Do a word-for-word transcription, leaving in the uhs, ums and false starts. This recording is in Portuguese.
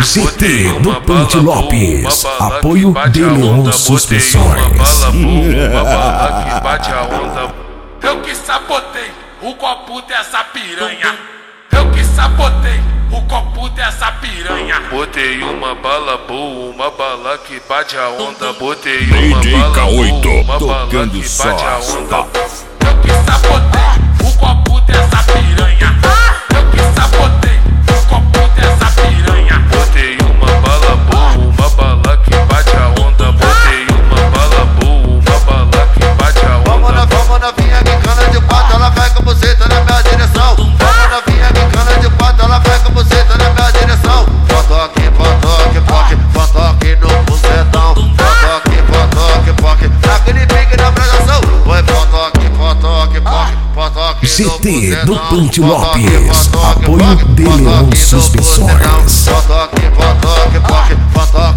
G T do Pante Lopes, apoio de Leon Suspensões. Uma bala que bate a onda. Eu que sabotei o copo dessa piranha. Eu que sabotei o copo dessa piranha. Botei uma bala boa, uma bala que bate a onda. Botei uma bala boa, uma bala que bate a onda. Eu que sabotei o copo dessa piranha. Eu que sabotei o copo dessa piranha. Botei uma bala boa, uma bala que bate a onda. Botei uma bala boa, uma bala que bate a onda. Vamos na, vamos novinha, me cana de quatro, ela vai com a buceta na minha direção. Vamos novinha, me cana de quatro, ela vai com a buceta na minha direção. Potoque, potoque, poque, potoque no bucetão. Potoque, potoque, poque, naquele pique na prestação. Foi potoque, potoque, poque, potoque G no T do bucetão. Pante Lopes, apoio de Leon Suspensões. Potoque, potoque, poque, potoque